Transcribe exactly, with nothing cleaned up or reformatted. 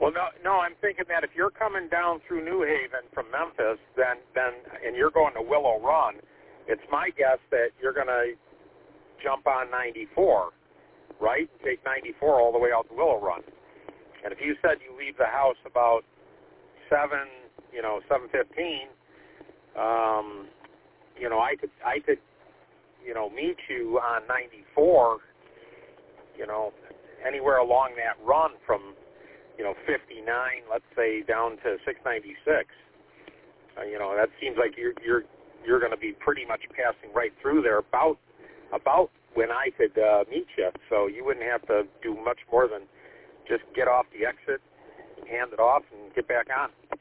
Well, no, no, I'm thinking that if you're coming down through New Haven from Memphis, then, then, and you're going to Willow Run, it's my guess that you're going to jump on ninety-four, right? Take ninety-four all the way out to Willow Run. And if you said you leave the house about seven, you know, seven fifteen, um, you know, I could, I could, you know, meet you on ninety-four, you know, anywhere along that run from, you know, fifty-nine, let's say, down to six ninety-six. Uh, you know, that seems like you're you're you're going to be pretty much passing right through there about about when I could uh, meet you. So you wouldn't have to do much more than just get off the exit, hand it off, and get back on.